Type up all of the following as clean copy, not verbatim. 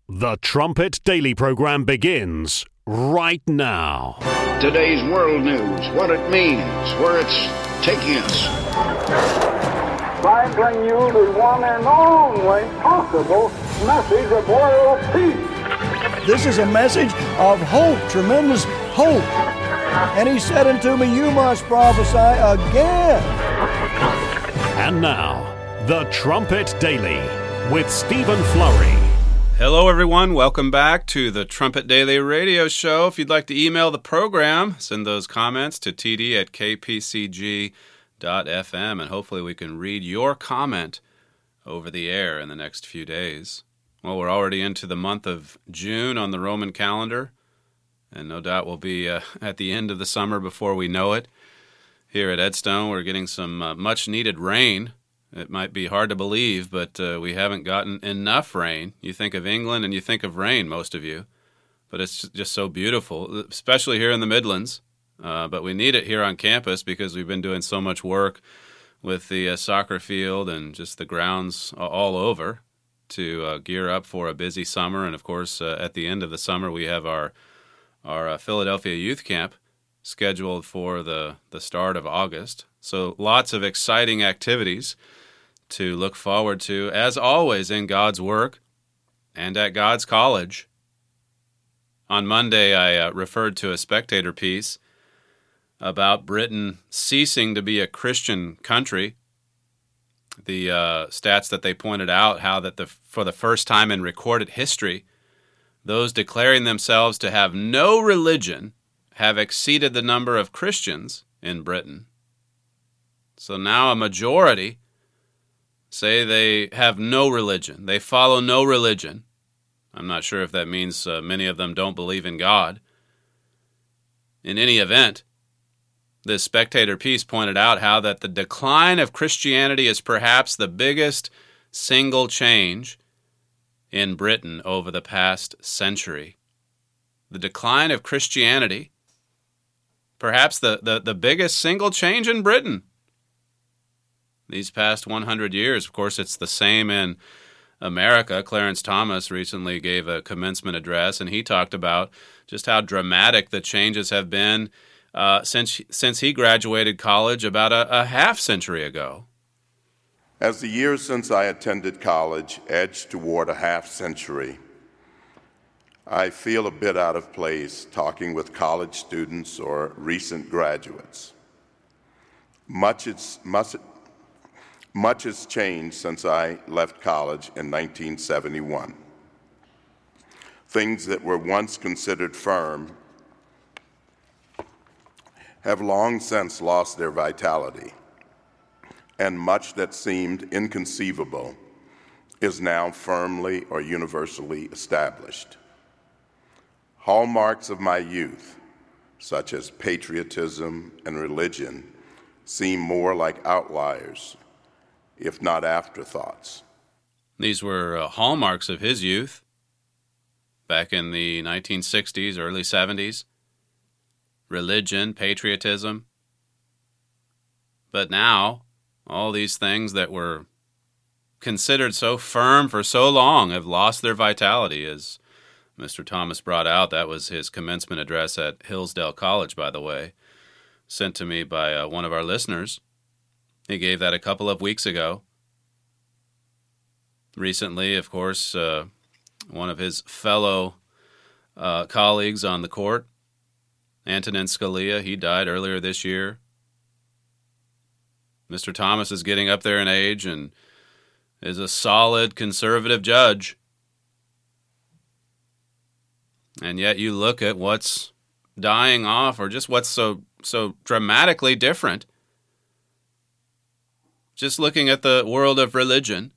The Trumpet Daily program begins right now. Today's world news, what it means, where it's taking us. I bring you the one and only possible message of world peace. This is a message of hope, tremendous hope. And he said unto me, you must prophesy again. And now, The Trumpet Daily with Stephen Flurry. Hello, everyone. Welcome back to the Trumpet Daily Radio Show. If you'd like to email the program, send those comments to td@kpcg.fm, and hopefully we can read your comment over the air in the next few days. Well, we're already into the month of June on the Roman calendar, and no doubt we'll be at the end of the summer before we know it. Here at Edstone, we're getting some much-needed rain. It might be hard to believe, but we haven't gotten enough rain. You think of England and you think of rain, most of you, but it's just so beautiful, especially here in the Midlands. But we need it here on campus because we've been doing so much work with the soccer field and just the grounds all over to gear up for a busy summer. And, of course, at the end of the summer, we have our Philadelphia Youth Camp scheduled for the start of August. So lots of exciting activities to look forward to, as always, in God's work and at God's college. On Monday, I referred to a Spectator piece about Britain ceasing to be a Christian country. The stats that they pointed out, how that for the first time in recorded history, those declaring themselves to have no religion have exceeded the number of Christians in Britain. So now a majority say they have no religion. They follow no religion. I'm not sure if that means many of them don't believe in God. In any event, this Spectator piece pointed out how that the decline of Christianity is perhaps the biggest single change in Britain over the past century. The decline of Christianity, perhaps the biggest single change in Britain these past 100 years. Of course, it's the same in America. Clarence Thomas recently gave a commencement address, and he talked about just how dramatic the changes have been since he graduated college about a half century ago. As the years since I attended college edge toward a half century, I feel a bit out of place talking with college students or recent graduates. Much has changed since I left college in 1971. Things that were once considered firm have long since lost their vitality, and much that seemed inconceivable is now firmly or universally established. Hallmarks of my youth, such as patriotism and religion, seem more like outliers, if not afterthoughts. These were hallmarks of his youth back in the 1960s, early 70s. Religion, patriotism. But now, all these things that were considered so firm for so long have lost their vitality, as Mr. Thomas brought out. That was his commencement address at Hillsdale College, by the way, sent to me by one of our listeners. He gave that a couple of weeks ago. Recently, of course, one of his fellow colleagues on the court, Antonin Scalia, he died earlier this year. Mr. Thomas is getting up there in age and is a solid conservative judge. And yet you look at what's dying off, or just what's so dramatically different. Just looking at the world of religion,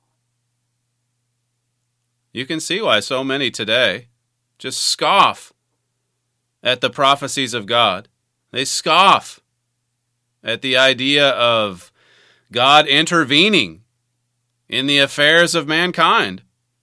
you can see why so many today just scoff at the prophecies of God. They scoff at the idea of God intervening in the affairs of mankind.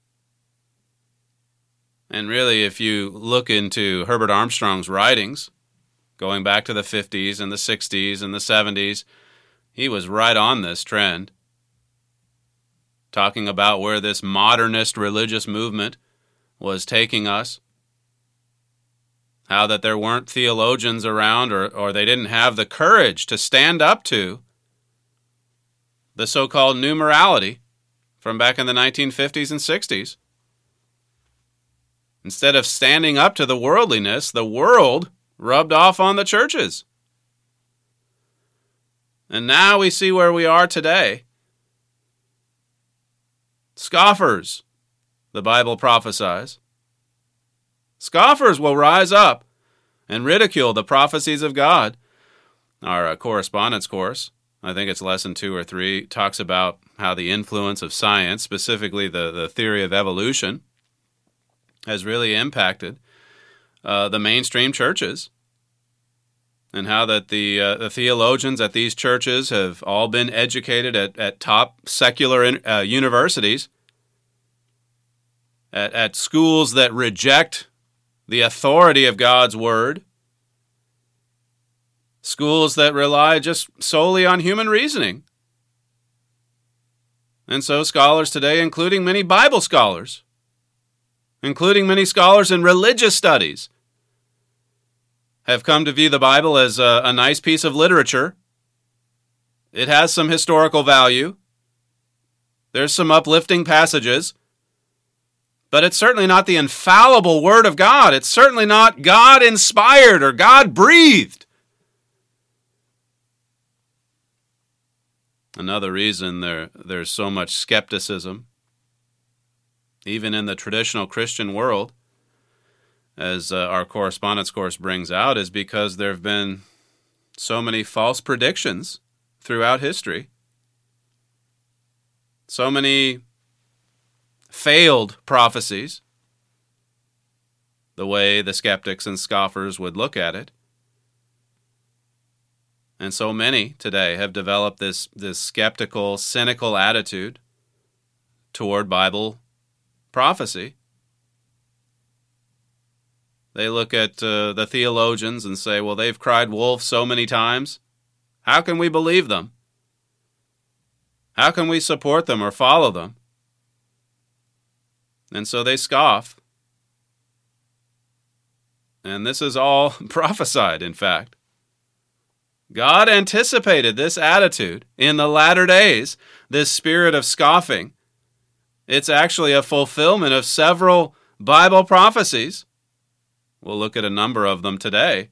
And really, if you look into Herbert Armstrong's writings, going back to the 50s and the 60s and the 70s, he was right on this trend, talking about where this modernist religious movement was taking us, how that there weren't theologians around or they didn't have the courage to stand up to the so-called new morality from back in the 1950s and 60s. Instead of standing up to the worldliness, the world rubbed off on the churches. And now we see where we are today. Scoffers, the Bible prophesies. Scoffers will rise up and ridicule the prophecies of God. Our correspondence course, I think it's lesson 2 or 3, talks about how the influence of science, specifically the theory of evolution, has really impacted the mainstream churches, and how that the theologians at these churches have all been educated at top secular universities, at schools that reject the authority of God's Word, schools that rely just solely on human reasoning. And so scholars today, including many Bible scholars, including many scholars in religious studies, have come to view the Bible as a nice piece of literature. It has some historical value. There's some uplifting passages. But it's certainly not the infallible Word of God. It's certainly not God-inspired or God-breathed. Another reason there's so much skepticism, even in the traditional Christian world, as our correspondence course brings out, is because there have been so many false predictions throughout history. So many failed prophecies, the way the skeptics and scoffers would look at it. And so many today have developed this skeptical, cynical attitude toward Bible prophecy. They look at the theologians and say, well, they've cried wolf so many times. How can we believe them? How can we support them or follow them? And so they scoff. And this is all prophesied, in fact. God anticipated this attitude in the latter days, this spirit of scoffing. It's actually a fulfillment of several Bible prophecies. We'll look at a number of them today.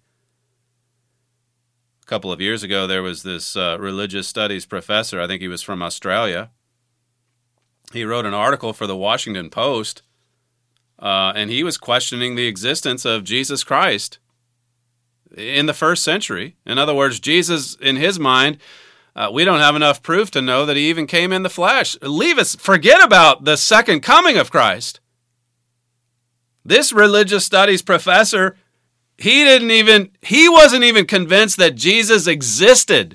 A couple of years ago, there was this religious studies professor, I think he was from Australia. He wrote an article for the Washington Post, and he was questioning the existence of Jesus Christ in the first century. In other words, Jesus, in his mind, we don't have enough proof to know that he even came in the flesh. Forget about the second coming of Christ. This religious studies professor, he wasn't even convinced that Jesus existed.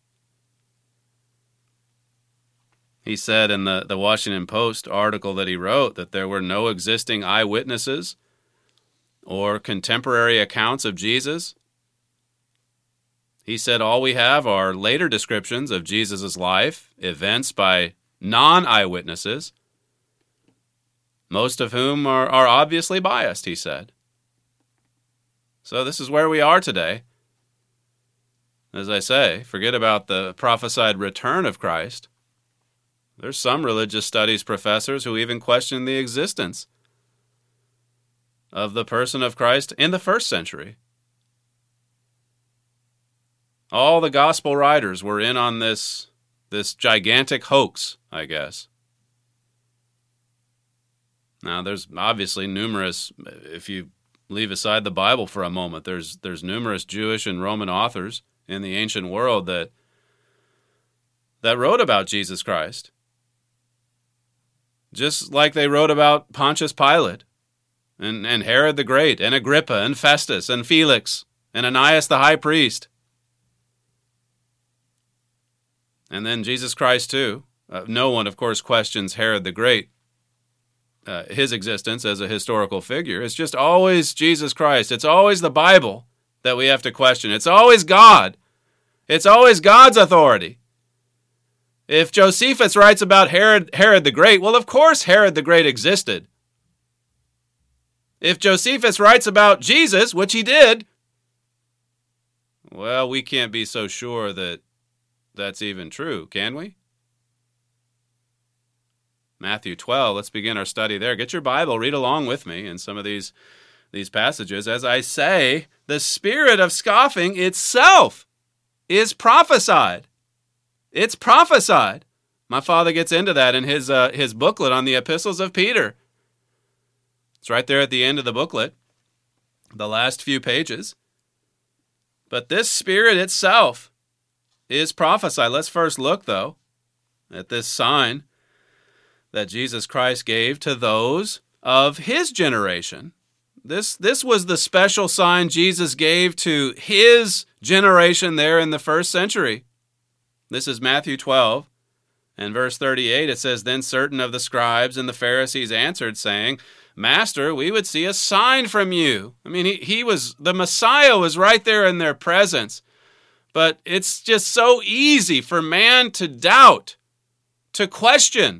He said in the Washington Post article that he wrote that there were no existing eyewitnesses or contemporary accounts of Jesus. He said all we have are later descriptions of Jesus' life, events by non-eyewitnesses, most of whom are obviously biased, he said. So this is where we are today. As I say, forget about the prophesied return of Christ. There's some religious studies professors who even question the existence of the person of Christ in the first century. All the gospel writers were in on this gigantic hoax, I guess. Now, there's obviously numerous, if you leave aside the Bible for a moment, there's numerous Jewish and Roman authors in the ancient world that wrote about Jesus Christ. Just like they wrote about Pontius Pilate and Herod the Great and Agrippa and Festus and Felix and Ananias the high priest. And then Jesus Christ too. No one, of course, questions Herod the Great, his existence as a historical figure. It's just always Jesus Christ. It's always the Bible that we have to question. It's always God. It's always God's authority. If Josephus writes about Herod the Great, well, of course Herod the Great existed. If Josephus writes about Jesus, which he did, well, we can't be so sure that that's even true, can we? Matthew 12, let's begin our study there. Get your Bible, read along with me in some of these passages. As I say, the spirit of scoffing itself is prophesied. It's prophesied. My father gets into that in his booklet on the epistles of Peter. It's right there at the end of the booklet, the last few pages. But this spirit itself is prophesied. Let's first look, though, at this sign that Jesus Christ gave to those of his generation. This was the special sign Jesus gave to his generation there in the first century. This is Matthew 12 and verse 38. It says, "Then certain of the scribes and the Pharisees answered, saying, Master, we would see a sign from you." I mean, the Messiah was right there in their presence. But it's just so easy for man to doubt, to question.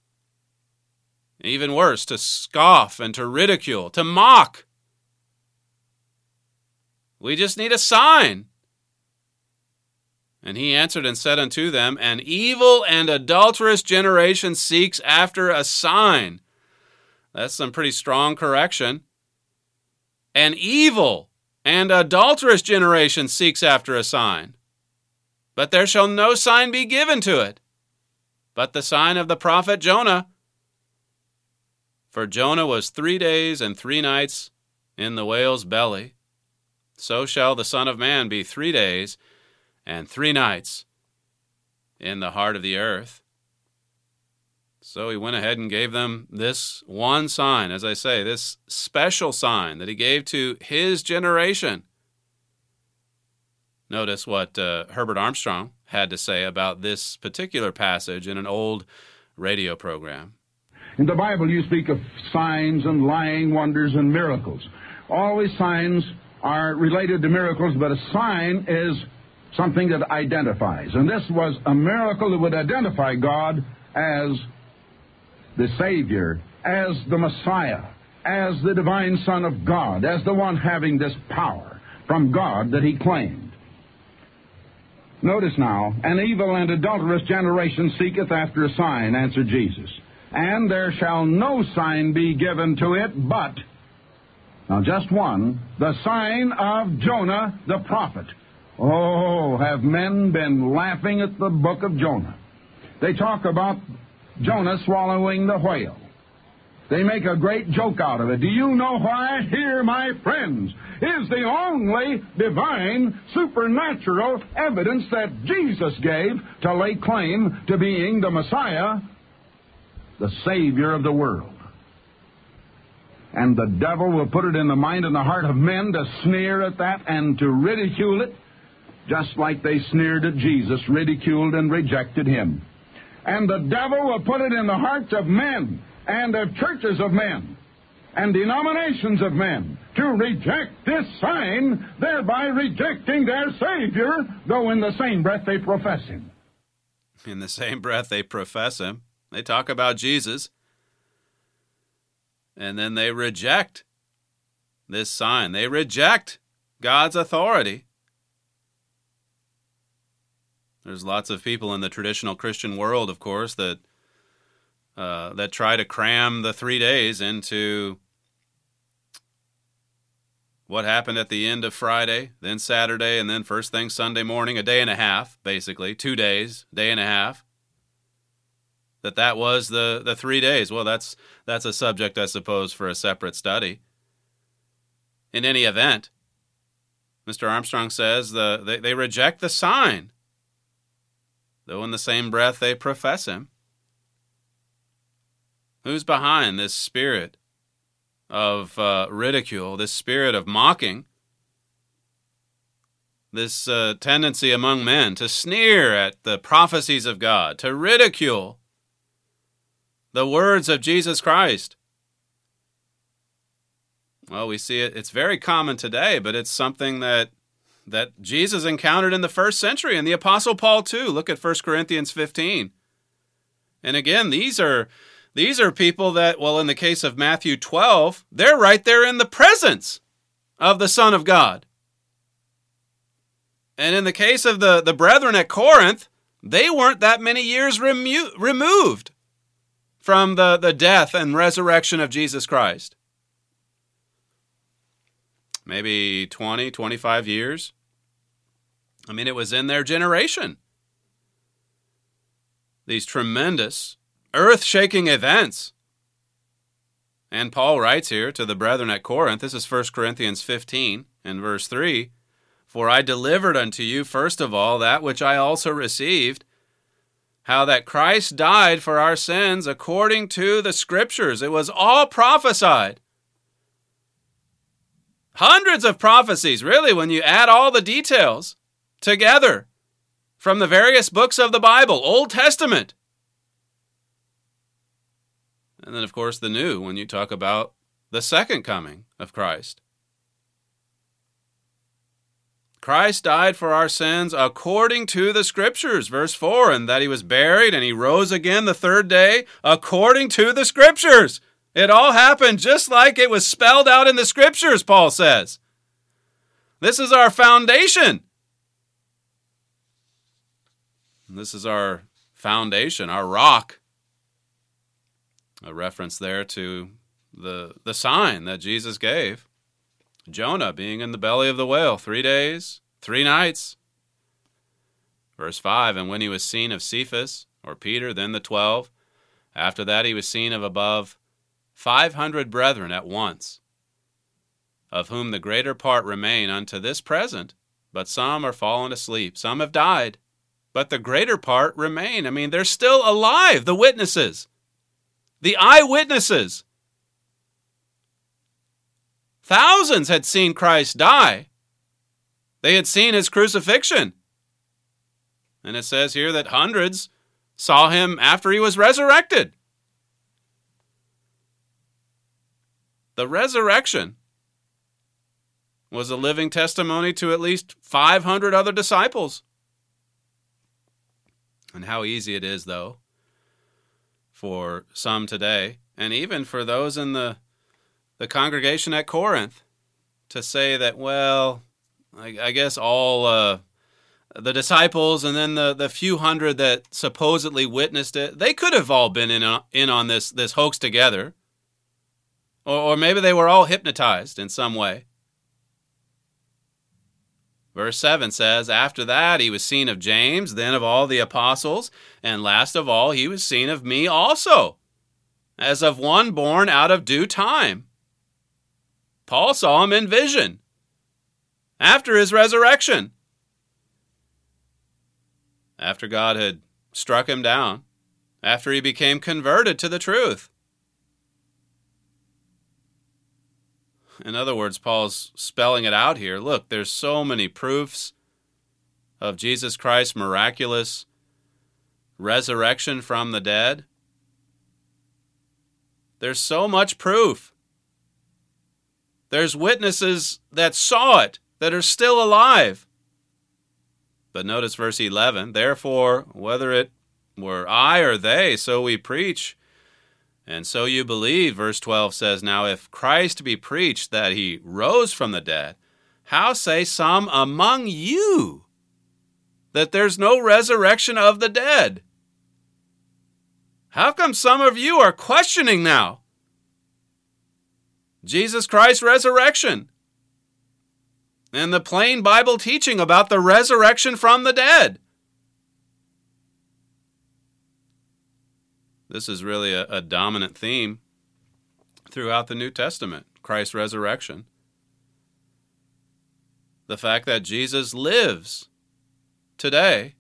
Even worse, to scoff and to ridicule, to mock. We just need a sign. And he answered and said unto them, "An evil and adulterous generation seeks after a sign." That's some pretty strong correction. An evil and adulterous generation seeks after a sign. But there shall no sign be given to it, but the sign of the prophet Jonah. For Jonah was 3 days and 3 nights in the whale's belly. So shall the Son of Man be 3 days and 3 nights in the heart of the earth. So he went ahead and gave them this one sign, as I say, this special sign that he gave to his generation. Notice what Herbert Armstrong had to say about this particular passage in an old radio program. In the Bible, you speak of signs and lying wonders and miracles. All these signs are related to miracles, but a sign is something that identifies. And this was a miracle that would identify God as the Savior, as the Messiah, as the divine Son of God, as the one having this power from God that he claimed. Notice now, "An evil and adulterous generation seeketh after a sign," answered Jesus. "And there shall no sign be given to it but," now just one, "the sign of Jonah the prophet." Oh, have men been laughing at the book of Jonah. They talk about Jonah swallowing the whale. They make a great joke out of it. Do you know why? Here, my friends, is the only divine, supernatural evidence that Jesus gave to lay claim to being the Messiah, the Savior of the world. And the devil will put it in the mind and the heart of men to sneer at that and to ridicule it, just like they sneered at Jesus, ridiculed and rejected him. And the devil will put it in the hearts of men and of churches of men and denominations of men to reject this sign, thereby rejecting their Savior, though in the same breath they profess him. In the same breath they profess him. They talk about Jesus, and then they reject this sign. They reject God's authority. There's lots of people in the traditional Christian world, of course, that try to cram the 3 days into what happened at the end of Friday, then Saturday, and then first thing Sunday morning, a day and a half, basically, 2 days, day and a half. That was the 3 days. Well, that's a subject, I suppose, for a separate study. In any event, Mr. Armstrong says they reject the sign, though in the same breath they profess him. Who's behind this spirit of ridicule, this spirit of mocking, this tendency among men to sneer at the prophecies of God, to ridicule the words of Jesus Christ? Well, we see it. It's very common today, but it's something that Jesus encountered in the first century, and the Apostle Paul too. Look at 1 Corinthians 15. And again, these are These are people that, well, in the case of Matthew 12, they're right there in the presence of the Son of God. And in the case of the brethren at Corinth, they weren't that many years removed from the death and resurrection of Jesus Christ. Maybe 20, 25 years. I mean, it was in their generation. These tremendous, earth-shaking events. And Paul writes here to the brethren at Corinth, this is 1 Corinthians 15 and verse 3, "For I delivered unto you first of all that which I also received, how that Christ died for our sins according to the Scriptures." It was all prophesied. Hundreds of prophecies, really, when you add all the details together from the various books of the Bible, Old Testament. And then, of course, the New, when you talk about the second coming of Christ. Christ died for our sins according to the Scriptures, verse 4, and that he was buried and he rose again the third day according to the Scriptures. It all happened just like it was spelled out in the Scriptures, Paul says. This is our foundation. This is our foundation, our rock. A reference there to the sign that Jesus gave. Jonah being in the belly of the whale 3 days, 3 nights. Verse 5, "And when he was seen of Cephas," or Peter, then the 12, "after that he was seen of above 500 brethren at once, of whom the greater part remain unto this present, but some are fallen asleep. Some have died, but the greater part remain." I mean, they're still alive, the witnesses, the eyewitnesses. Thousands had seen Christ die. They had seen his crucifixion. And it says here that hundreds saw him after he was resurrected. The resurrection was a living testimony to at least 500 other disciples. And how easy it is, though, for some today, and even for those in the congregation at Corinth, to say that, well, I guess all the disciples and then the few hundred that supposedly witnessed it, they could have all been in on this hoax together. Or maybe they were all hypnotized in some way. Verse 7 says, "After that he was seen of James, then of all the apostles, and last of all he was seen of me also, as of one born out of due time." Paul saw him in vision after his resurrection. After God had struck him down, after he became converted to the truth. In other words, Paul's spelling it out here. Look, there's so many proofs of Jesus Christ's miraculous resurrection from the dead. There's so much proof. There's witnesses that saw it, that are still alive. But notice verse 11, "Therefore, whether it were I or they, so we preach, and so you believe." Verse 12 says, "Now if Christ be preached that he rose from the dead, how say some among you that there's no resurrection of the dead?" How come some of you are questioning now Jesus Christ's resurrection and the plain Bible teaching about the resurrection from the dead? This is really a dominant theme throughout the New Testament, Christ's resurrection. The fact that Jesus lives today.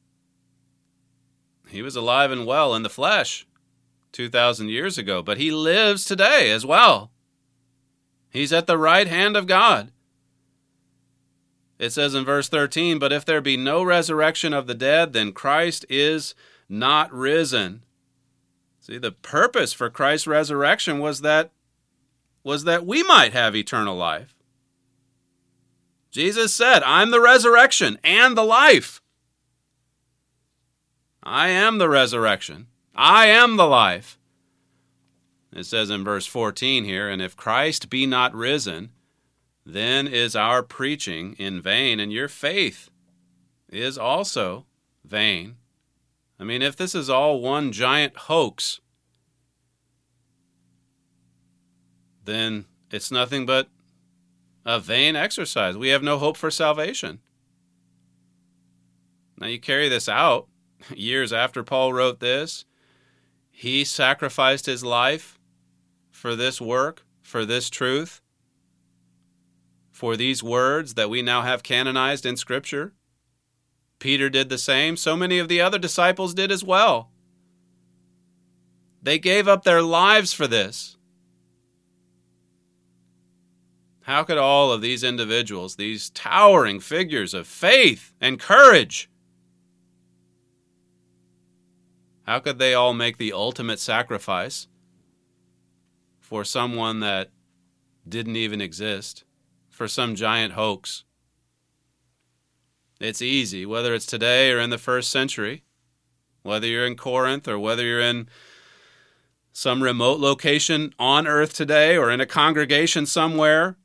He was alive and well in the flesh 2,000 years ago, but he lives today as well. He's at the right hand of God. It says in verse 13, "But if there be no resurrection of the dead, then Christ is not risen." See, the purpose for Christ's resurrection was that we might have eternal life. Jesus said, "I'm the resurrection and the life." I am the resurrection. I am the life. It says in verse 14 here, "And if Christ be not risen, then is our preaching in vain, and your faith is also vain." I mean, if this is all one giant hoax, then it's nothing but a vain exercise. We have no hope for salvation. Now you carry this out years after Paul wrote this. He sacrificed his life for this work, for this truth, for these words that we now have canonized in Scripture. Peter did the same. So many of the other disciples did as well. They gave up their lives for this. How could all of these individuals, these towering figures of faith and courage, how could they all make the ultimate sacrifice for someone that didn't even exist, for some giant hoax? It's easy, whether it's today or in the first century, whether you're in Corinth or whether you're in some remote location on earth today or in a congregation somewhere,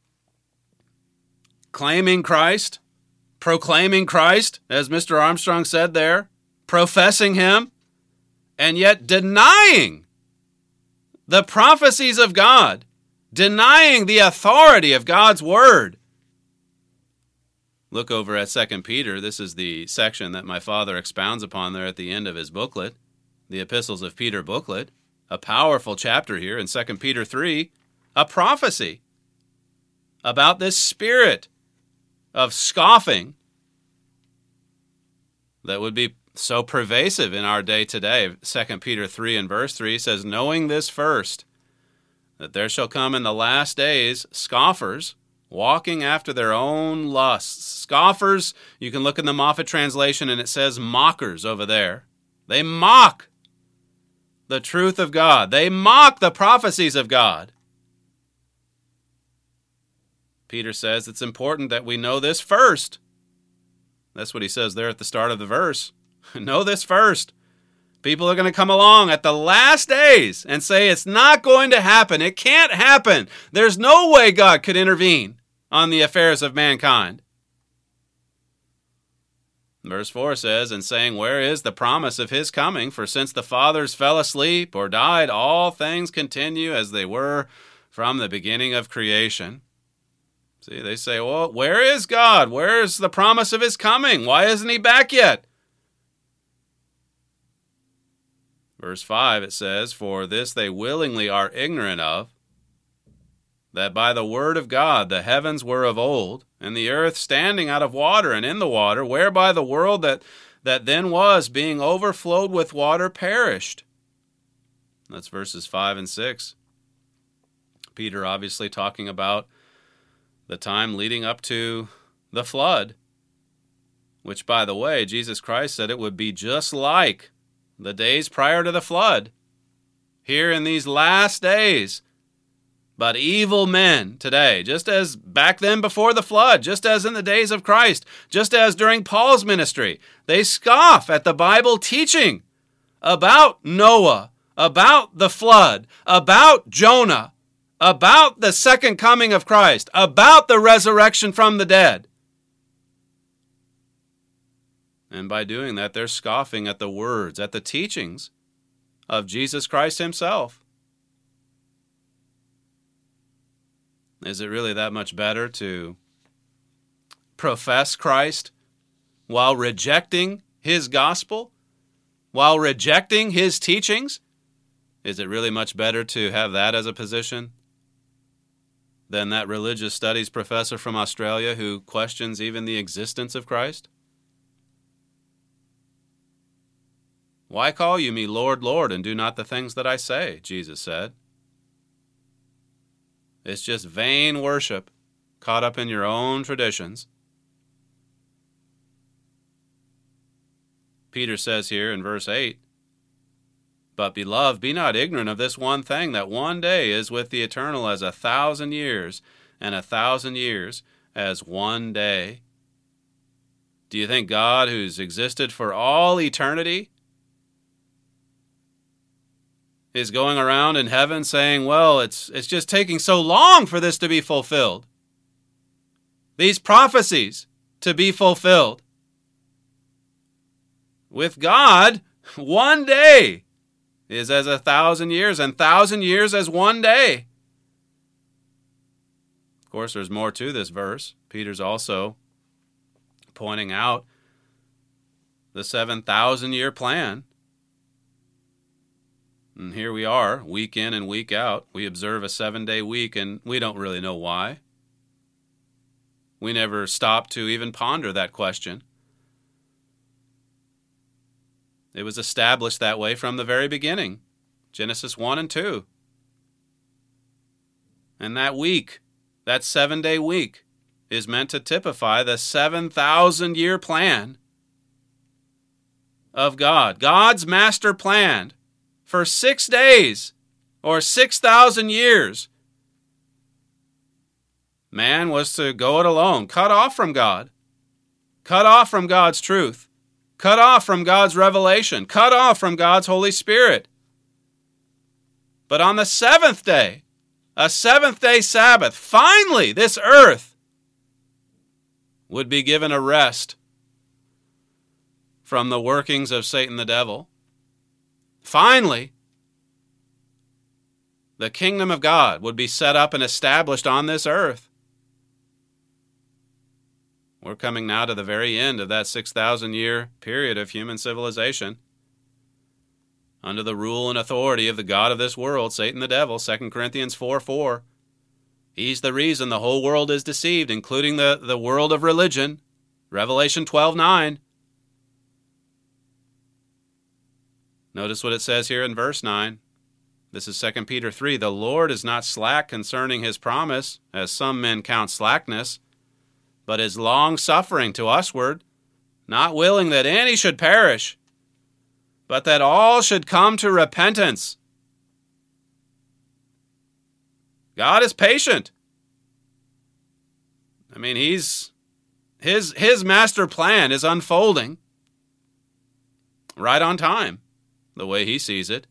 claiming Christ, proclaiming Christ, as Mr. Armstrong said there, professing him, and yet denying the prophecies of God, denying the authority of God's word. Look over at 2 Peter. This is the section that my father expounds upon there at the end of his booklet, the Epistles of Peter booklet. A powerful chapter here in 2 Peter 3, a prophecy about this spirit of scoffing that would be so pervasive in our day today. 2 Peter 3 and verse 3 says, "Knowing this first, that there shall come in the last days scoffers, walking after their own lusts." Scoffers, you can look in the Moffat translation and it says mockers over there. They mock the truth of God. They mock the prophecies of God. Peter says it's important that we know this first. That's what he says there at the start of the verse. Know this first. People are going to come along at the last days and say it's not going to happen. It can't happen. There's no way God could intervene on the affairs of mankind. Verse 4 says, "And saying, where is the promise of his coming? For since the fathers fell asleep or died, all things continue as they were from the beginning of creation." See, they say, well, where is God? Where is the promise of his coming? Why isn't he back yet? Verse 5, it says, "For this they willingly are ignorant of, that by the word of God the heavens were of old, and the earth standing out of water and in the water, whereby the world that then was, being overflowed with water, perished." That's verses 5 and 6. Peter obviously talking about the time leading up to the flood, which, by the way, Jesus Christ said it would be just like the days prior to the flood, here in these last days. But evil men today, just as back then before the flood, just as in the days of Christ, just as during Paul's ministry, they scoff at the Bible teaching about Noah, about the flood, about Jonah, about the second coming of Christ, about the resurrection from the dead. And by doing that, they're scoffing at the words, at the teachings of Jesus Christ himself. Is it really that much better to profess Christ while rejecting his gospel, while rejecting his teachings? Is it really much better to have that as a position than that religious studies professor from Australia who questions even the existence of Christ? "Why call you me Lord, Lord, and do not the things that I say?" Jesus said. It's just vain worship, caught up in your own traditions. Peter says here in verse 8, "But beloved, be not ignorant of this one thing, that one day is with the eternal as 1,000 years, and 1,000 years as one day." Do you think God, who's existed for all eternity, is going around in heaven saying, well, it's just taking so long for this to be fulfilled. These prophecies to be fulfilled. With God, one day is as 1,000 years, and 1,000 years as one day. Of course, there's more to this verse. Peter's also pointing out the 7,000-year plan. And here we are, week in and week out. We observe a 7-day week, and we don't really know why. We never stop to even ponder that question. It was established that way from the very beginning, Genesis 1 and 2. And that week, that 7-day week, is meant to typify the 7,000-year plan of God. God's master plan for 6 days or 6,000 years. Man was to go it alone, cut off from God, cut off from God's truth, cut off from God's revelation, cut off from God's Holy Spirit. But on the 7th day, a 7th-day Sabbath, finally this earth would be given a rest from the workings of Satan the devil. Finally, the kingdom of God would be set up and established on this earth. We're coming now to the very end of that 6,000-year period of human civilization under the rule and authority of the god of this world, Satan the devil, 2 Corinthians 4:4. He's the reason the whole world is deceived, including the world of religion, Revelation 12:9. Notice what it says here in verse 9. This is 2 Peter 3. The Lord is not slack concerning his promise, as some men count slackness, but is long-suffering to usward, not willing that any should perish, but that all should come to repentance. God is patient. I mean, his master plan is unfolding right on time, the way he sees it.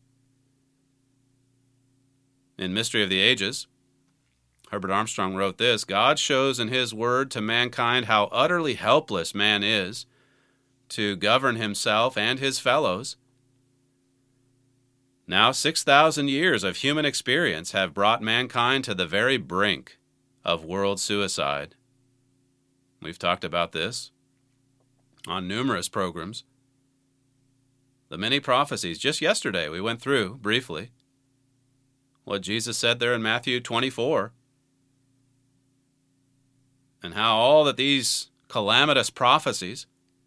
In Mystery of the Ages, Herbert Armstrong wrote this: God shows in his word to mankind how utterly helpless man is to govern himself and his fellows. Now 6,000 years of human experience have brought mankind to the very brink of world suicide. We've talked about this on numerous programs. The many prophecies, just yesterday we went through briefly what Jesus said there in Matthew 24, and how all that these calamitous prophecies,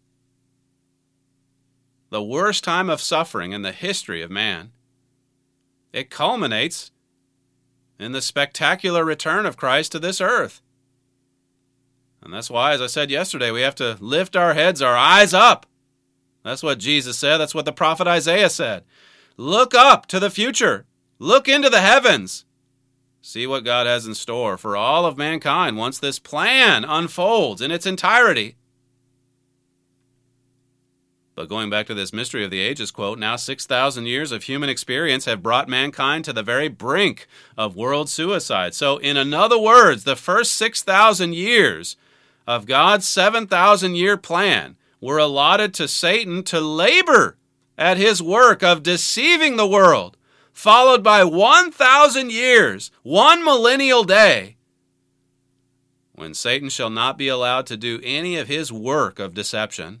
the worst time of suffering in the history of man, it culminates in the spectacular return of Christ to this earth. And that's why, as I said yesterday, we have to lift our heads, our eyes up. That's what Jesus said. That's what the prophet Isaiah said. Look up to the future. Look into the heavens. See what God has in store for all of mankind once this plan unfolds in its entirety. But going back to this Mystery of the Ages quote, now 6,000 years of human experience have brought mankind to the very brink of world suicide. So in other words, the first 6,000 years of God's 7,000-year plan were allotted to Satan to labor at his work of deceiving the world, followed by 1,000 years, one millennial day, when Satan shall not be allowed to do any of his work of deception.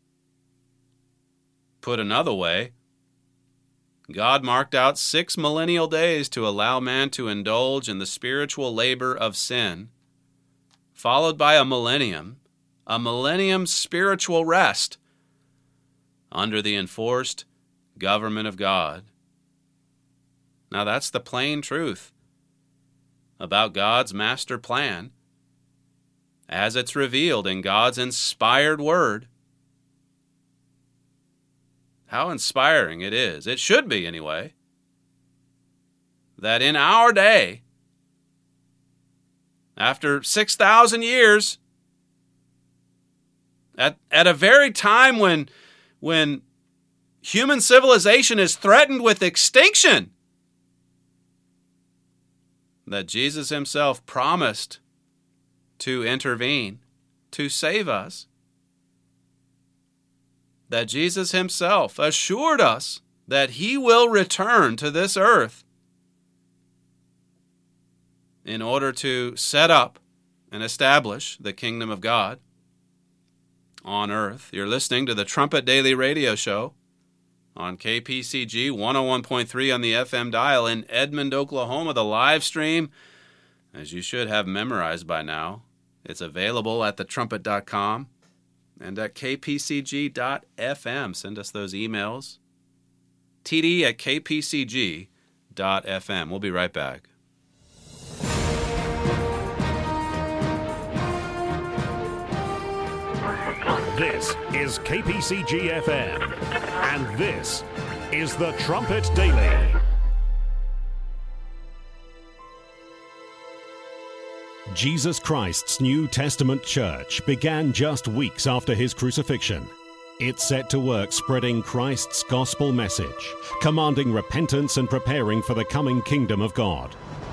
Put another way, God marked out 6 millennial days to allow man to indulge in the spiritual labor of sin, followed by a millennium spiritual rest under the enforced government of God. Now that's the plain truth about God's master plan as it's revealed in God's inspired word. How inspiring it is, it should be anyway, that in our day, after 6,000 years, at a very time when human civilization is threatened with extinction that Jesus himself promised to intervene, to save us. That Jesus himself assured us that he will return to this earth in order to set up and establish the kingdom of God on earth. You're listening to the Trumpet Daily Radio Show on KPCG 101.3 on the FM dial in Edmond, Oklahoma. The live stream, as you should have memorized by now, it's available at thetrumpet.com and at kpcg.fm. Send us those emails. td@kpcg.fm. We'll be right back. This is KPCG-FM, and this is the Trumpet Daily. Jesus Christ's New Testament church began just weeks after his crucifixion. It set to work spreading Christ's gospel message, commanding repentance and preparing for the coming kingdom of God.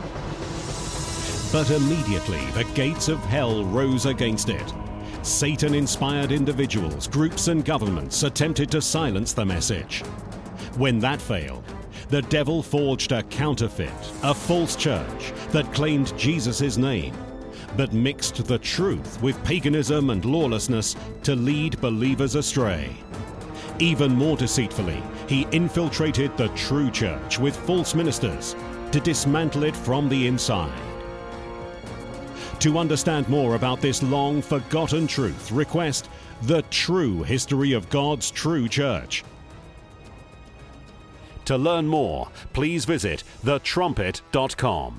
But immediately the gates of hell rose against it. Satan-inspired individuals, groups, and governments attempted to silence the message. When that failed, the devil forged a counterfeit, a false church that claimed Jesus' name, but mixed the truth with paganism and lawlessness to lead believers astray. Even more deceitfully, he infiltrated the true church with false ministers to dismantle it from the inside. To understand more about this long-forgotten truth, request The True History of God's True Church. To learn more, please visit thetrumpet.com.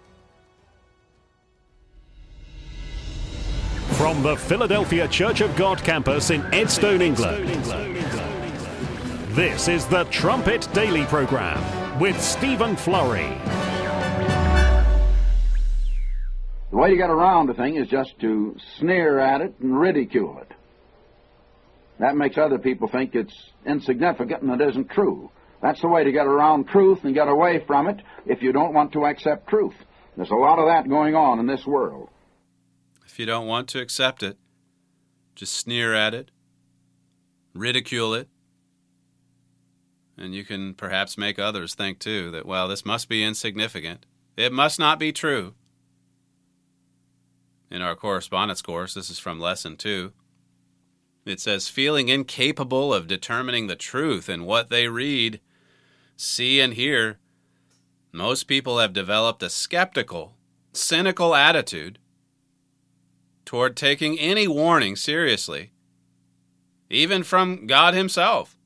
From the Philadelphia Church of God campus in Edstone, England, this is the Trumpet Daily Program with Stephen Flurry. The way to get around a thing is just to sneer at it and ridicule it. That makes other people think it's insignificant and it isn't true. That's the way to get around truth and get away from it if you don't want to accept truth. There's a lot of that going on in this world. If you don't want to accept it, just sneer at it, ridicule it, and you can perhaps make others think too that, well, this must be insignificant. It must not be true. In our correspondence course, this is from Lesson 2, it says, feeling incapable of determining the truth in what they read, see, and hear, most people have developed a skeptical, cynical attitude toward taking any warning seriously, even from God himself.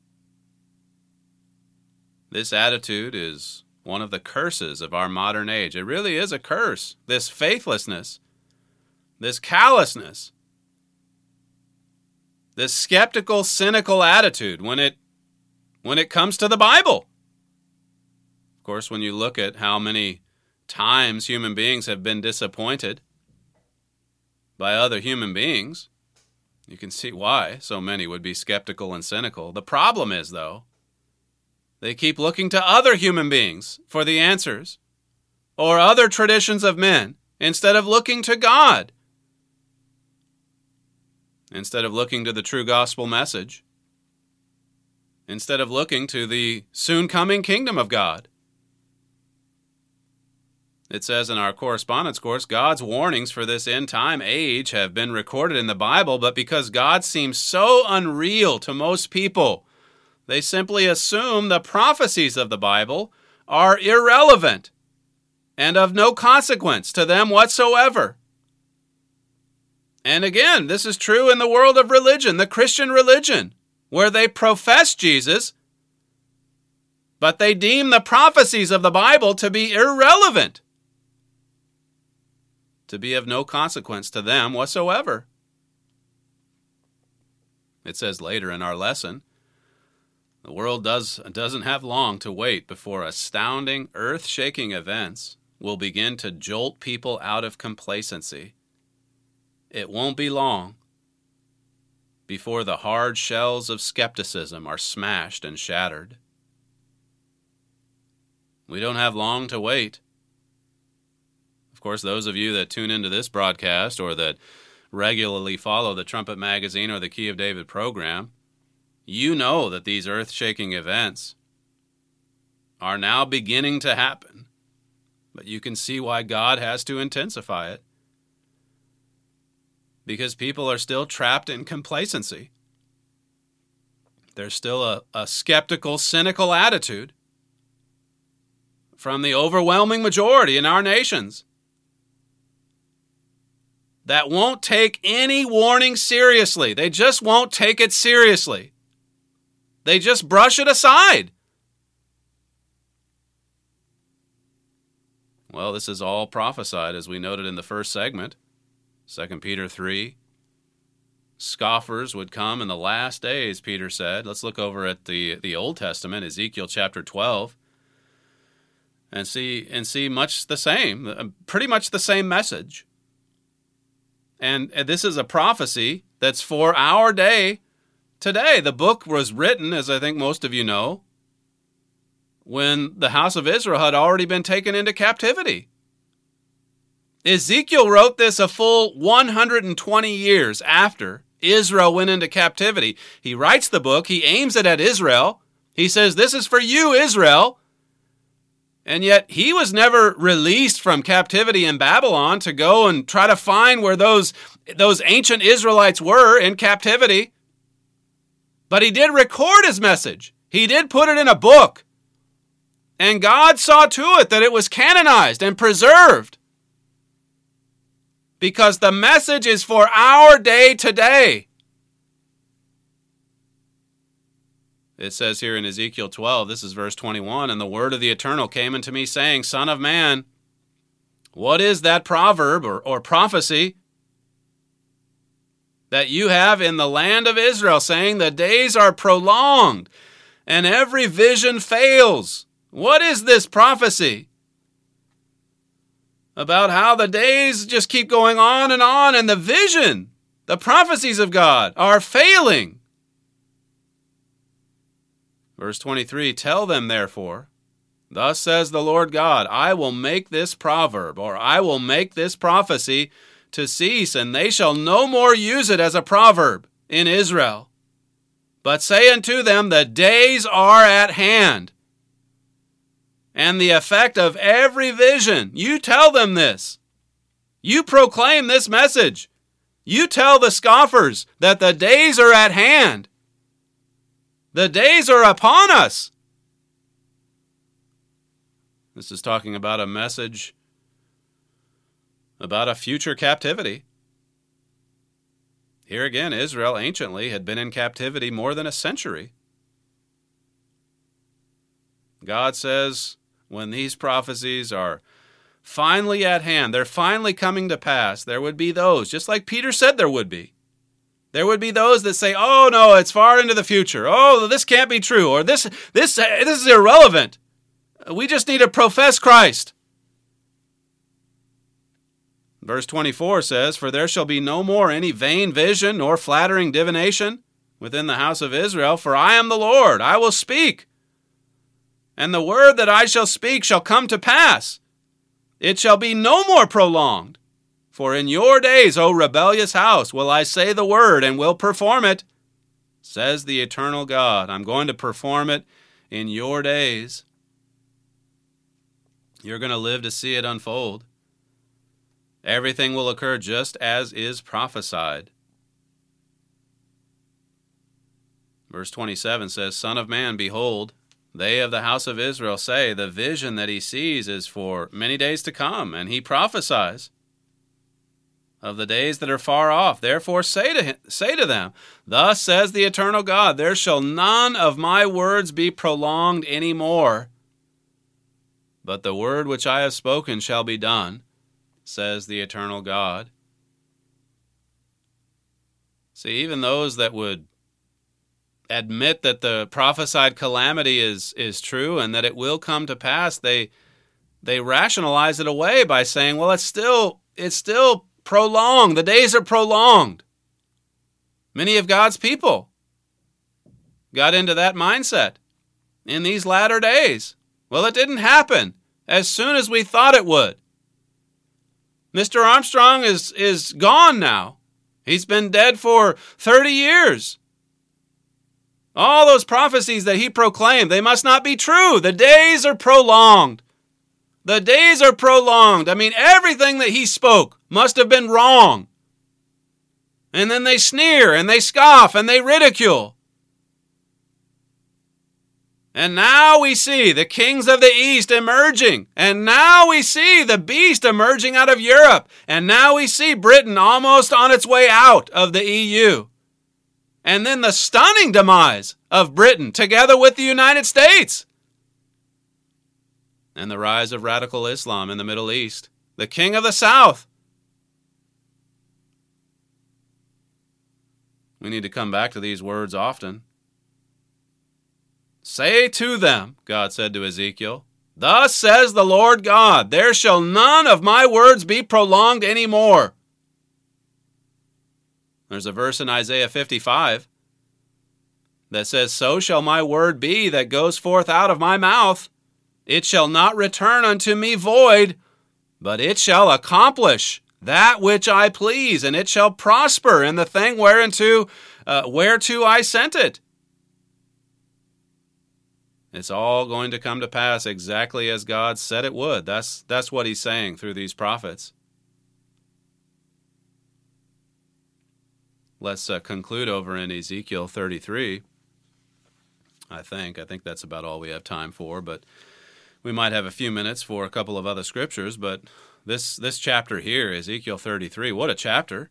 This attitude is one of the curses of our modern age. It really is a curse, this faithlessness, this callousness, this skeptical, cynical attitude when it comes to the Bible. Of course, when you look at how many times human beings have been disappointed by other human beings, you can see why so many would be skeptical and cynical. The problem is, though, they keep looking to other human beings for the answers or other traditions of men instead of looking to God. Instead of looking to the true gospel message, instead of looking to the soon-coming kingdom of God. It says in our correspondence course, God's warnings for this end-time age have been recorded in the Bible, but because God seems so unreal to most people, they simply assume the prophecies of the Bible are irrelevant and of no consequence to them whatsoever. And again, this is true in the world of religion, the Christian religion, where they profess Jesus, but they deem the prophecies of the Bible to be irrelevant, to be of no consequence to them whatsoever. It says later in our lesson, the world doesn't have long to wait before astounding, earth-shaking events will begin to jolt people out of complacency. It won't be long before the hard shells of skepticism are smashed and shattered. We don't have long to wait Of course, those of you that tune into this broadcast or that regularly follow the Trumpet Magazine or the Key of David program, you know that these earth-shaking events are now beginning to happen. But you can see why God has to intensify it. Because people are still trapped in complacency. There's still a skeptical, cynical attitude from the overwhelming majority in our nations that won't take any warning seriously. They just won't take it seriously. They just brush it aside. Well, this is all prophesied, as we noted in the first segment, 2 Peter 3. Scoffers would come in the last days, Peter said. Let's look over at the Old Testament, Ezekiel chapter 12, and see much the same, pretty much the same message. And this is a prophecy that's for our day today. The book was written, as I think most of you know, when the house of Israel had already been taken into captivity. Ezekiel wrote this a full 120 years after Israel went into captivity. He writes the book. He aims it at Israel. He says, this is for you, Israel. And yet he was never released from captivity in Babylon to go and try to find where those ancient Israelites were in captivity. But he did record his message. He did put it in a book. And God saw to it that it was canonized and preserved. Because the message is for our day today. It says here in Ezekiel 12, this is verse 21, and the word of the Eternal came unto me, saying, Son of man, what is that proverb or prophecy that you have in the land of Israel, saying the days are prolonged and every vision fails? What is this prophecy about how the days just keep going on and the vision, the prophecies of God are failing? Verse 23, tell them therefore, thus says the Lord God, I will make this proverb, or I will make this prophecy to cease, and they shall no more use it as a proverb in Israel. But say unto them, the days are at hand, and the effect of every vision. You tell them this. You proclaim this message. You tell the scoffers that the days are at hand. The days are upon us. This is talking about a message about a future captivity. Here again, Israel anciently had been in captivity more than a century. God says, when these prophecies are finally at hand, they're finally coming to pass, there would be those, just like Peter said there would be. There would be those that say, oh no, it's far into the future. Oh, this can't be true. Or this is irrelevant. We just need to profess Christ. Verse 24 says, for there shall be no more any vain vision nor flattering divination within the house of Israel, for I am the Lord, I will speak. And the word that I shall speak shall come to pass. It shall be no more prolonged. For in your days, O rebellious house, will I say the word and will perform it, says the eternal God. I'm going to perform it in your days. You're going to live to see it unfold. Everything will occur just as is prophesied. Verse 27 says, Son of man, behold, they of the house of Israel say, the vision that he sees is for many days to come, and he prophesies of the days that are far off. Therefore say to them, thus says the eternal God, there shall none of my words be prolonged any more, but the word which I have spoken shall be done, says the eternal God. See, even those that would admit that the prophesied calamity is true and that it will come to pass, they rationalize it away by saying, well, it's still prolonged. The days are prolonged. Many of God's people got into that mindset in these latter days. Well, it didn't happen as soon as we thought it would. Mr. Armstrong is gone now. He's been dead for 30 years. All those prophecies that he proclaimed, they must not be true. The days are prolonged. The days are prolonged. I mean, everything that he spoke must have been wrong. And then they sneer and they scoff and they ridicule. And now we see the kings of the East emerging. And now we see the beast emerging out of Europe. And now we see Britain almost on its way out of the EU. And then the stunning demise of Britain together with the United States. And the rise of radical Islam in the Middle East. The king of the South. We need to come back to these words often. Say to them, God said to Ezekiel, thus says the Lord God, there shall none of my words be prolonged any more. There's a verse in Isaiah 55 that says, so shall my word be that goes forth out of my mouth. It shall not return unto me void, but it shall accomplish that which I please, and it shall prosper in the thing whereto I sent it. It's all going to come to pass exactly as God said it would. That's what he's saying through these prophets. Let's conclude over in Ezekiel 33. I think that's about all we have time for, but we might have a few minutes for a couple of other scriptures. But this chapter here, Ezekiel 33, what a chapter.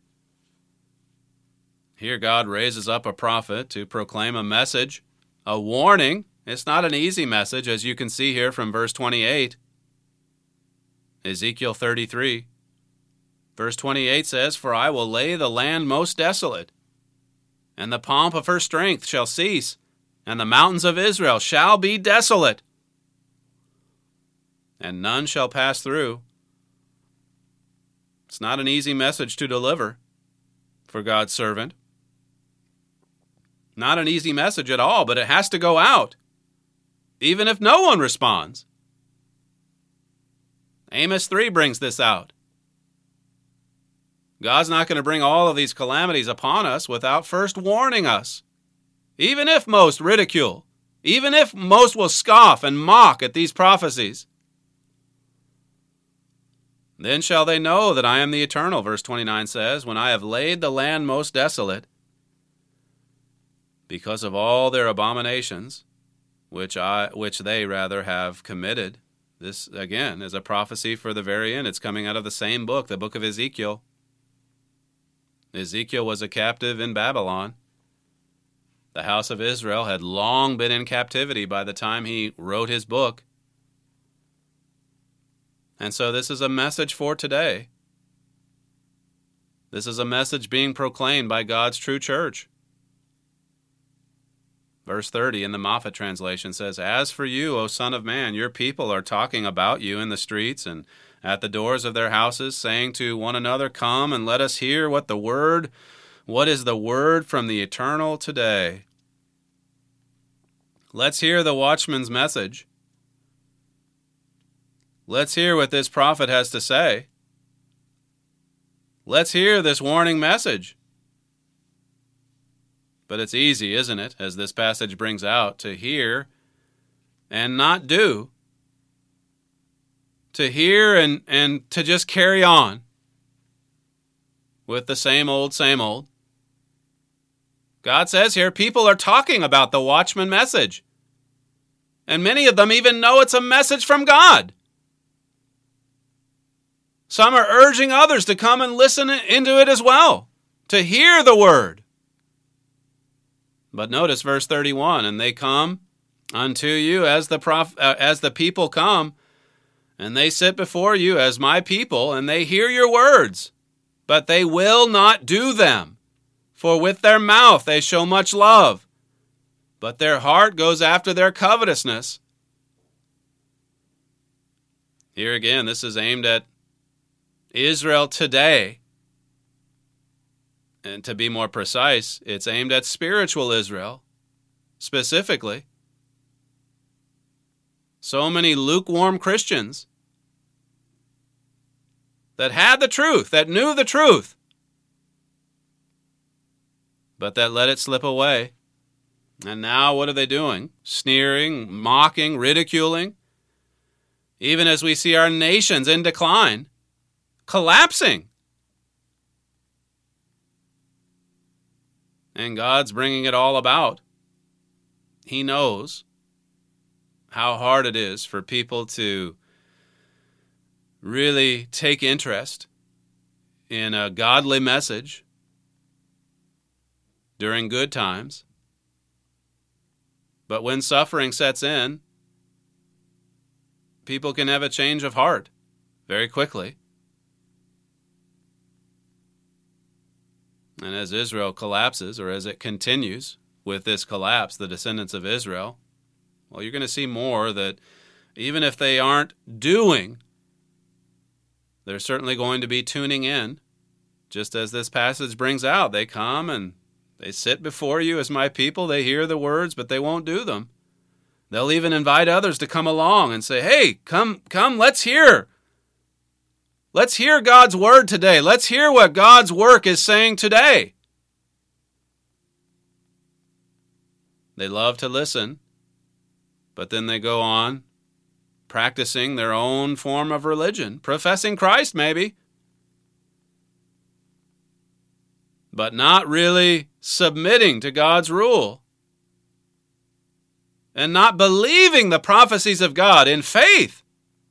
Here God raises up a prophet to proclaim a message, a warning. It's not an easy message, as you can see here from verse 28. Ezekiel 33. Verse 28 says, for I will lay the land most desolate, and the pomp of her strength shall cease, and the mountains of Israel shall be desolate, and none shall pass through. It's not an easy message to deliver for God's servant. Not an easy message at all, but it has to go out, even if no one responds. Amos 3 brings this out. God's not going to bring all of these calamities upon us without first warning us. Even if most ridicule, even if most will scoff and mock at these prophecies. Then shall they know that I am the Eternal, verse 29 says, when I have laid the land most desolate, because of all their abominations, which they have committed. This, again, is a prophecy for the very end. It's coming out of the same book, the book of Ezekiel. Ezekiel was a captive in Babylon. The house of Israel had long been in captivity by the time he wrote his book. And so this is a message for today. This is a message being proclaimed by God's true church. Verse 30 in the Moffat translation says, as for you, O Son of Man, your people are talking about you in the streets and at the doors of their houses, saying to one another, come and let us hear what is the word from the Eternal today. Let's hear the watchman's message. Let's hear what this prophet has to say. Let's hear this warning message. But it's easy, isn't it, as this passage brings out, to hear and not do. To hear and to just carry on with the same old, same old. God says here, people are talking about the watchman message. And many of them even know it's a message from God. Some are urging others to come and listen into it as well, to hear the word. But notice verse 31, and they come unto you as the people come, and they sit before you as my people, and they hear your words, but they will not do them. For with their mouth they show much love, but their heart goes after their covetousness. Here again, this is aimed at Israel today. And to be more precise, it's aimed at spiritual Israel, specifically. So many lukewarm Christians that had the truth, that knew the truth, but that let it slip away. And now what are they doing? Sneering, mocking, ridiculing. Even as we see our nations in decline, collapsing. And God's bringing it all about. He knows how hard it is for people to really take interest in a godly message during good times. But when suffering sets in, people can have a change of heart very quickly. And as Israel collapses, or as it continues with this collapse, the descendants of Israel, well, you're going to see more that even if they aren't doing, they're certainly going to be tuning in. Just as this passage brings out, they come and they sit before you as my people. They hear the words, but they won't do them. They'll even invite others to come along and say, hey, come, let's hear. Let's hear God's word today. Let's hear what God's work is saying today. They love to listen, but then they go on practicing their own form of religion, professing Christ maybe, but not really submitting to God's rule and not believing the prophecies of God in faith.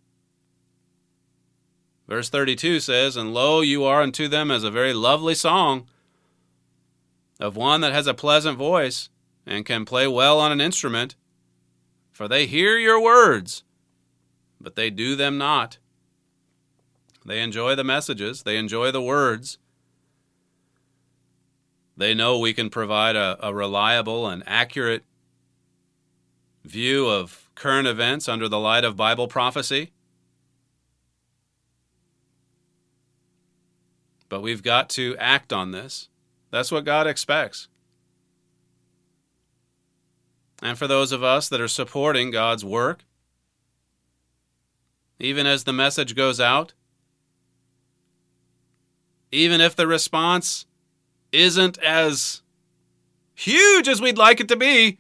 Verse 32 says, and lo, you are unto them as a very lovely song of one that has a pleasant voice and can play well on an instrument, for they hear your words, but they do them not. They enjoy the messages, they enjoy the words. They know we can provide a reliable and accurate view of current events under the light of Bible prophecy. But we've got to act on this. That's what God expects. And for those of us that are supporting God's work, even as the message goes out, even if the response isn't as huge as we'd like it to be,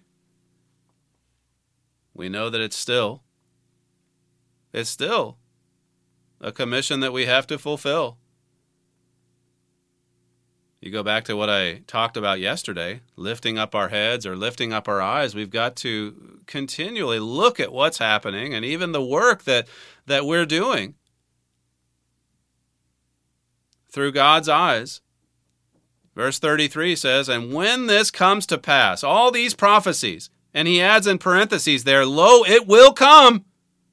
we know that it's still a commission that we have to fulfill. You go back to what I talked about yesterday, lifting up our heads or lifting up our eyes. We've got to continually look at what's happening and even the work that we're doing through God's eyes. Verse 33 says, and when this comes to pass, all these prophecies, and he adds in parentheses there, lo, it will come.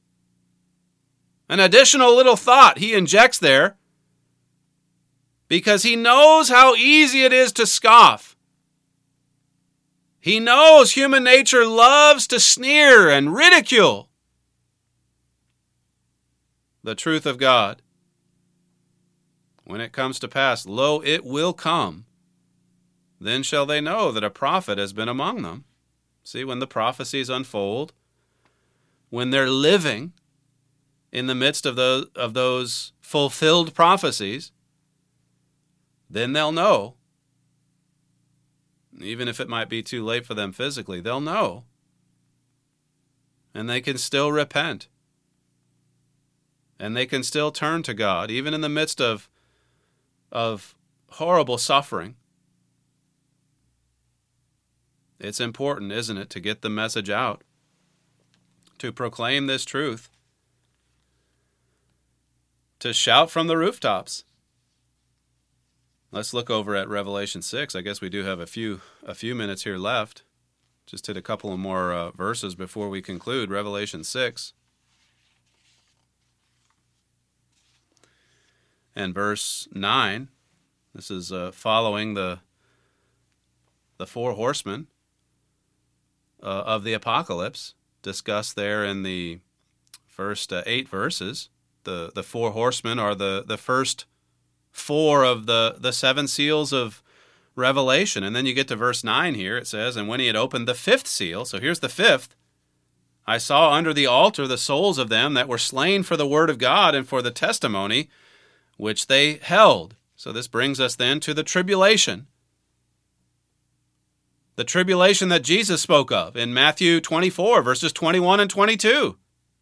An additional little thought he injects there, because he knows how easy it is to scoff. He knows human nature loves to sneer and ridicule the truth of God. When it comes to pass, lo, it will come. Then shall they know that a prophet has been among them. See, when the prophecies unfold, when they're living in the midst of those fulfilled prophecies, then they'll know. Even if it might be too late for them physically, they'll know. And they can still repent. And they can still turn to God, even in the midst of horrible suffering. It's important, isn't it, to get the message out, to proclaim this truth, to shout from the rooftops. Let's look over at Revelation 6. I guess we do have a few minutes here left. Just hit a couple of more verses before we conclude. Revelation 6. And verse 9. This is following the four horsemen of the apocalypse, discussed there in the first 8 verses. The four horsemen are the first 4 of the 7 seals of Revelation. And then you get to verse 9 here. It says, and when he had opened the 5th seal, so here's the 5th, I saw under the altar the souls of them that were slain for the word of God and for the testimony, which they held. So this brings us then to the tribulation. The tribulation that Jesus spoke of in Matthew 24, verses 21 and 22.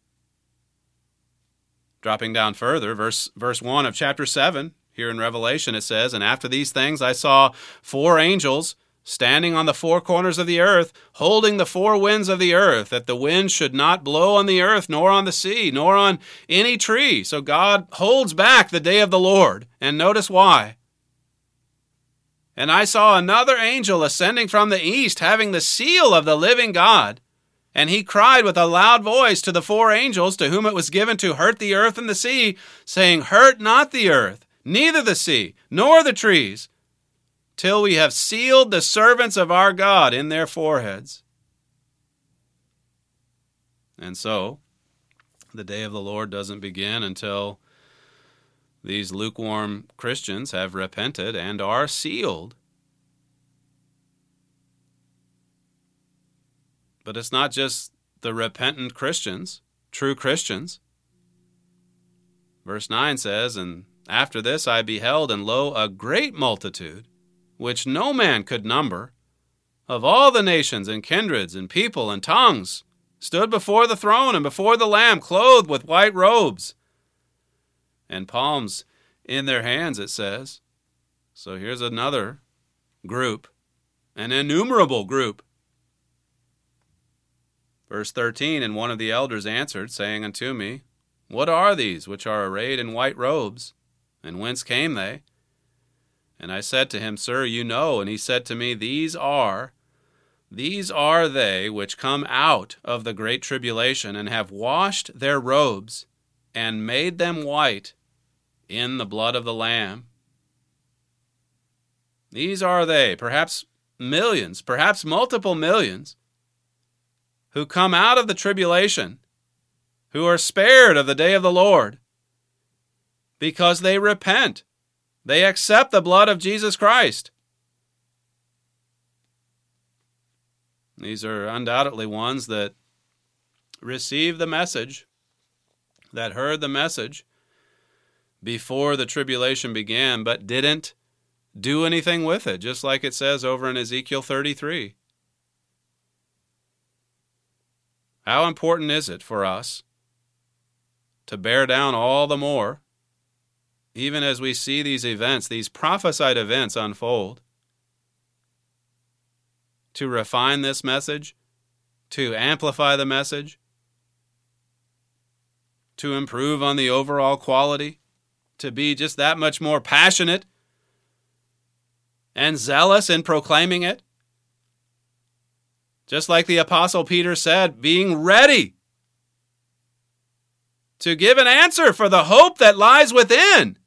Dropping down further, verse 1 of chapter 7, here in Revelation it says, "And after these things I saw 4 angels standing on the 4 corners of the earth, holding the 4 winds of the earth, that the wind should not blow on the earth, nor on the sea, nor on any tree." So God holds back the day of the Lord. And notice why. "And I saw another angel ascending from the east, having the seal of the living God. And he cried with a loud voice to the 4 angels to whom it was given to hurt the earth and the sea, saying, Hurt not the earth, neither the sea, nor the trees, till we have sealed the servants of our God in their foreheads." And so, the day of the Lord doesn't begin until these lukewarm Christians have repented and are sealed. But it's not just the repentant Christians, true Christians. Verse 9 says, "And after this I beheld, and lo, a great multitude, which no man could number, of all the nations and kindreds and people and tongues, stood before the throne and before the Lamb, clothed with white robes, and palms in their hands," it says. So here's another group, an innumerable group. Verse 13, "And one of the elders answered, saying unto me, What are these which are arrayed in white robes? And whence came they? And I said to him, Sir, you know. And he said to me, These are they which come out of the great tribulation, and have washed their robes, and made them white in the blood of the Lamb." These are they, perhaps millions, perhaps multiple millions, who come out of the tribulation, who are spared of the day of the Lord, because they repent. They accept the blood of Jesus Christ. These are undoubtedly ones that received the message, that heard the message before the tribulation began, but didn't do anything with it, just like it says over in Ezekiel 33. How important is it for us to bear down all the more, even as we see these events, these prophesied events unfold, to refine this message, to amplify the message, to improve on the overall quality, to be just that much more passionate and zealous in proclaiming it? Just like the Apostle Peter said, being ready to give an answer for the hope that lies within,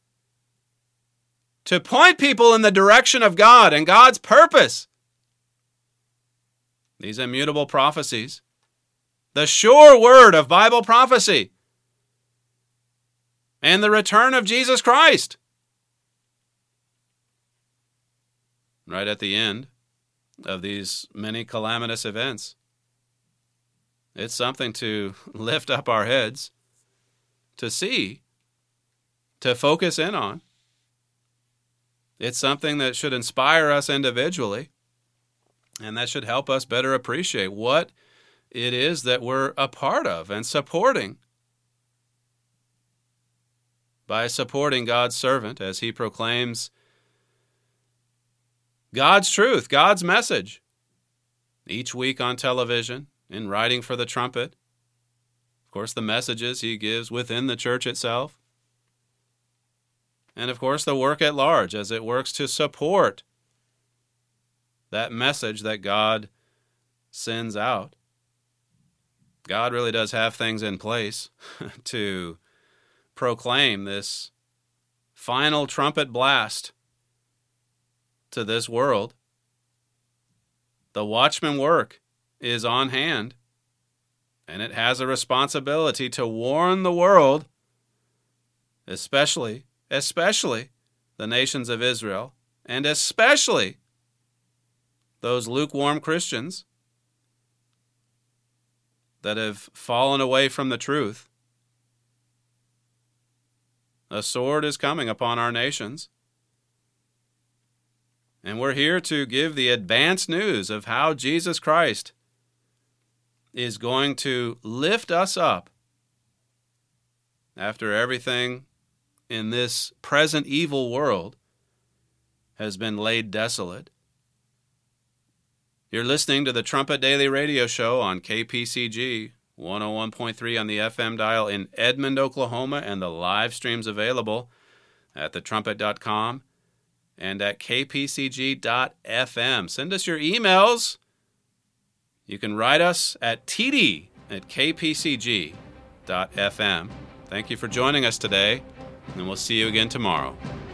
to point people in the direction of God and God's purpose. These immutable prophecies, the sure word of Bible prophecy, and the return of Jesus Christ. Right at the end of these many calamitous events, it's something to lift up our heads, to see, to focus in on. It's something that should inspire us individually, and that should help us better appreciate what it is that we're a part of and supporting. By supporting God's servant as he proclaims God's truth, God's message, each week on television, in writing for the trumpet, of course the messages he gives within the church itself, and of course the work at large as it works to support that message that God sends out. God really does have things in place to proclaim this final trumpet blast to this world. The watchman work is on hand, and it has a responsibility to warn the world, especially the nations of Israel, and especially those lukewarm Christians that have fallen away from the truth, a sword is coming upon our nations. And we're here to give the advanced news of how Jesus Christ is going to lift us up after everything in this present evil world has been laid desolate. You're listening to the Trumpet Daily Radio Show on KPCG 101.3 on the FM dial in Edmond, Oklahoma, and the live streams available at thetrumpet.com and at kpcg.fm. Send us your emails. You can write us at td@kpcg.fm. Thank you for joining us today, and we'll see you again tomorrow.